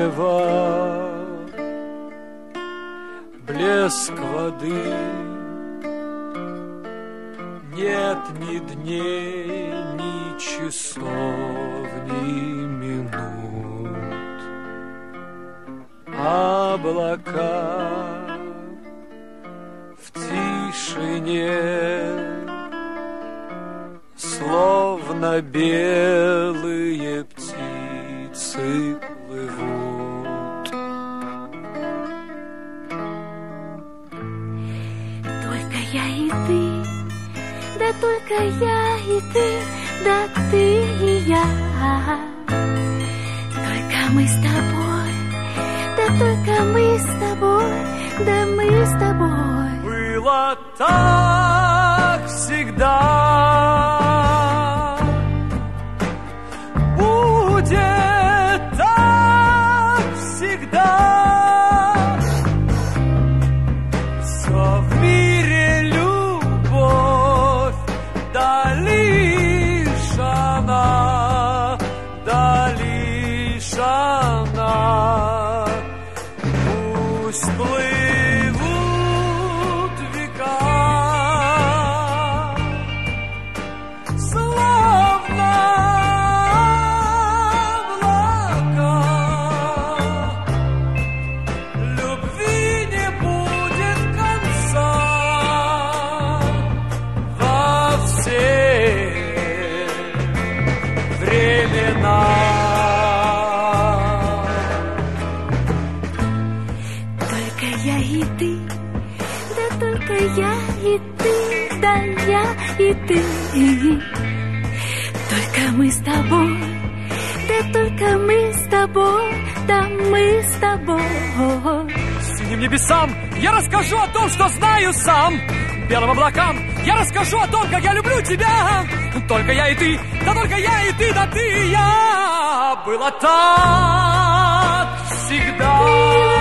дерева, блеск воды. Нет ни дней, ни часов, ни минут. Облака в тишине, словно белые птицы плывут. Только я и ты, да только я и ты, да ты и я. Только мы с тобой, да только мы с тобой, да мы с тобой. Было так всегда, будет так всегда. Все в мире любовь, да лишь она, да лишь она. Пусть плывут века, словно облака. Любви не будет конца во все времена. Только я и ты, да только я и ты, да я и ты. Только мы с тобой, да только мы с тобой, да мы с тобой. Синим небесам я расскажу о том, что знаю сам. Белым облакам я расскажу о том, как я люблю тебя. Только я и ты, да только я и ты, да ты и я. Было так всегда.